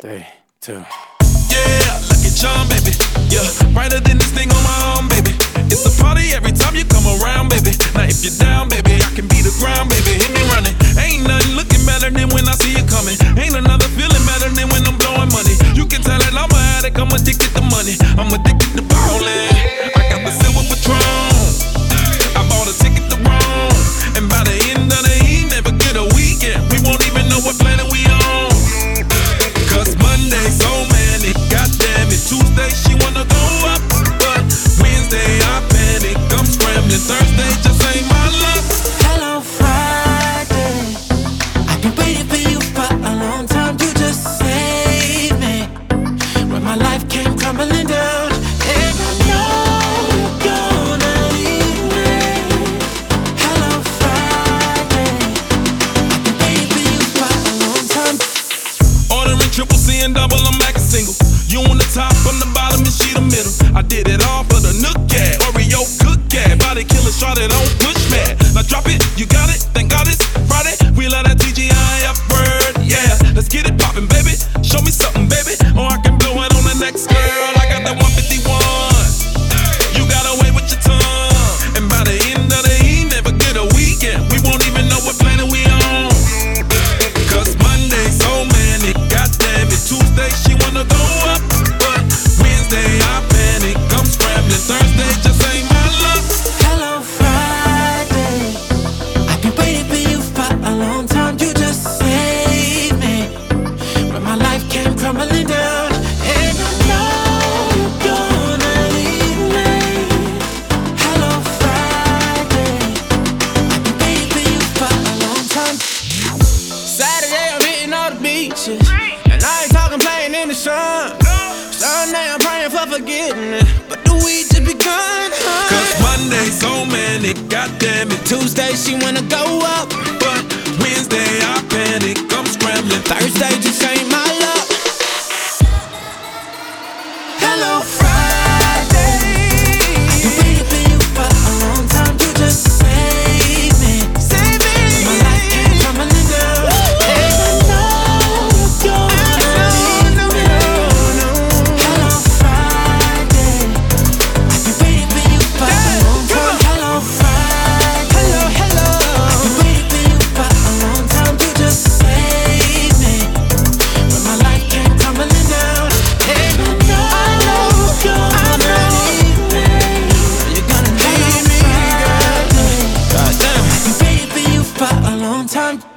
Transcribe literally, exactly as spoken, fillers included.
Three, two. Yeah, Lucky Charm, baby. Yeah, brighter than this thing on my arm, baby. It's a party every time you come around, baby. Now if you're down, baby, I can be the ground, baby. Hit me running. Ain't nothing looking better than when I see you coming. Ain't another feeling better than when I'm blowing money. You can tell that I'm an addict, I'm addicted to money. I'm addicted to ballin'. I got the silver Patron. I bought a ticket to Rome. And by the end of the evening, never get a weekend. We won't even know what planet we on. Cause Monday so manic, goddamn it. Tuesday she wanna go up, but Wednesday I panic. I'm scrambling, Thursday just ain't my luck. Hello Friday, I've been waiting for you for a long time. You just saved me when my life came crumbling down. And I know you're gonna leave me. Hello Friday, I've been waiting for you for a long time. Ordering triple C and double, I'm back a single. You on the top, from the bottom, and she the middle. I did it all for the Nook Cat, Oreo Cook Cat. Body killer, shot it on push mat. Now drop it, you got it, thank God it's Friday. We love that T G I F word, yeah. Let's get it poppin', baby. Show me something, baby, or I can blow it on the next girl. I got that one fifty-one. You got away with your tongue. And by the end of the evening, never get a weekend. We won't even know what planet we on. Cause Monday so manic, goddamn it. Tuesday she wanna go up, but Wednesday I panic. I'm scrambling, Thursday just ain't my luck. Hello Friday, I've been waiting for you for a long time. You just saved me when my life came crumbling down. And I know you're gonna leave me. Hello Friday, I've been waiting for you for a long time. Saturday I'm hitting all the beaches, and I ain't talking playing in the sun. Sunday I'm praying for forgiveness, but the week just begun. Cause Monday so manic, goddamn it. Tuesday she wanna go up, But Wednesday I panic, I'm scrambling. Thursday just ain't my luck. Hello Friday, I've been waiting for you for a long time. You just saved me. Save me. My life came crumbling down. And I know you're gonna leave me. Hello Friday, I've been waiting for you for a long time. Hello Friday, Hello, hello. I've been waiting for you for a long time. You just saved me when my life came crumbling down. And I know you're gonna leave me. You're gonna Hello leave me, girl. Friday, God damn. I've been waiting for you for a long time.